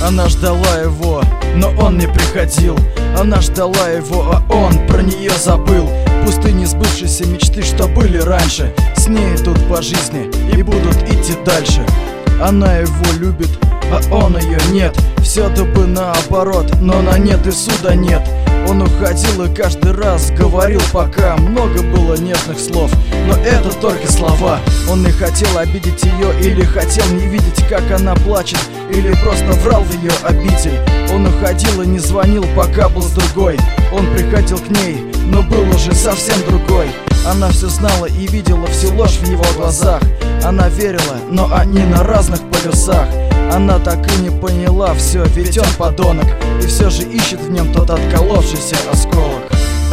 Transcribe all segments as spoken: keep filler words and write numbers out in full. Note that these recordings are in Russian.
Она ждала его, но он не приходил. Она ждала его, а он про нее забыл. Пустыни сбывшиеся мечты, что были раньше, с ней идут по жизни и будут идти дальше. Она его любит, а он ее нет. Все-то бы наоборот, но на нет и суда нет. Он уходил и каждый раз говорил пока. Много было нежных слов, но это только слова. Он не хотел обидеть ее или хотел не видеть, как она плачет, или просто врал в ее обитель. Он уходил и не звонил, пока был с другой. Он приходил к ней, но был уже совсем другой. Она все знала и видела всю ложь в его глазах. Она верила, но они на разных полюсах. Она так и не поняла все, ведь он подонок, и все же ищет в нем тот отколовшийся осколок.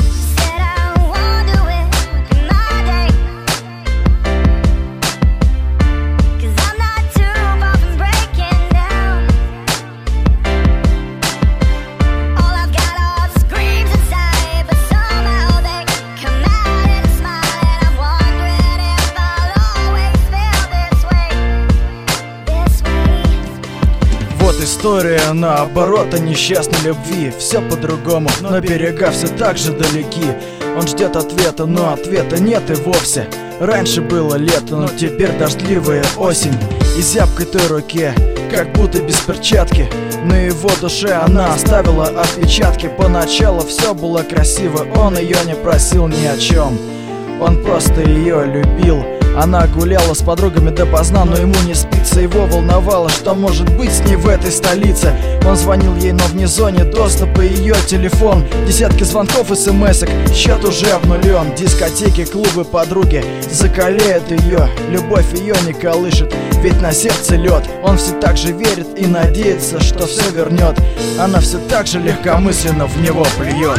История наоборот о несчастной любви. Все по-другому, но берега все так же далеки. Он ждет ответа, но ответа нет и вовсе. Раньше было лето, но теперь дождливая осень. И зябкой той руке, как будто без перчатки, на его душе она оставила отпечатки. Поначалу все было красиво, он ее не просил ни о чем. Он просто ее любил. Она гуляла с подругами допоздна, но ему не спится. Его волновало, что может быть с ней в этой столице. Он звонил ей, но вне зоны доступа ее телефон. Десятки звонков и смс-ок, счет уже обнулен. Дискотеки, клубы, подруги закаляют ее. Любовь ее не колышет, ведь на сердце лед. Он все так же верит и надеется, что все вернет. Она все так же легкомысленно в него плюет.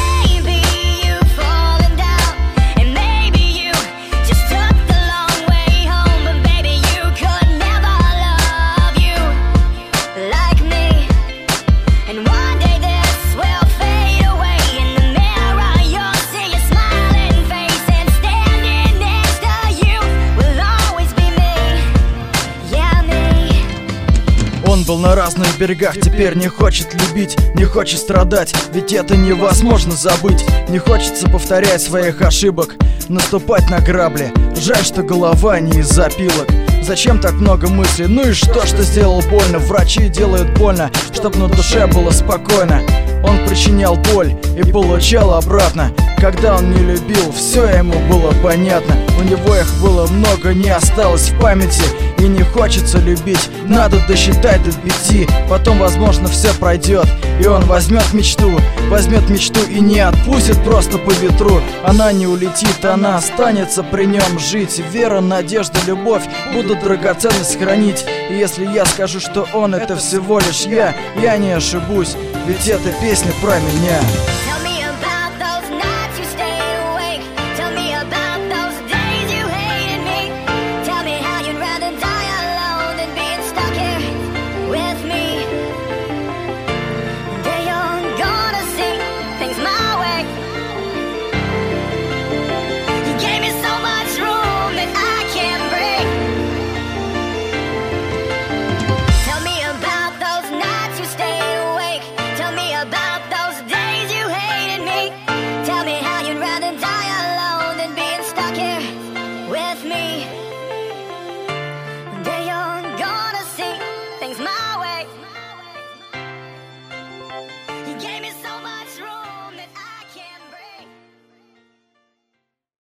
Он был на разных берегах, теперь не хочет любить, не хочет страдать, ведь это невозможно забыть. Не хочется повторять своих ошибок, наступать на грабли. Жаль, что голова не из запилок. Зачем так много мыслей? Ну и что, что сделал больно? Врачи делают больно, чтоб на душе было спокойно. Он причинял боль и получал обратно. Когда он не любил, все ему было понятно. У него их было много, не осталось в памяти. И не хочется любить, надо досчитать до пяти. Потом, возможно, все пройдет, и он возьмет мечту. Возьмет мечту и не отпустит просто по ветру. Она не улетит, она останется при нем жить. Вера, надежда, любовь будут драгоценность хранить. И если я скажу, что он это всего лишь я, я не ошибусь, ведь эта песня про меня.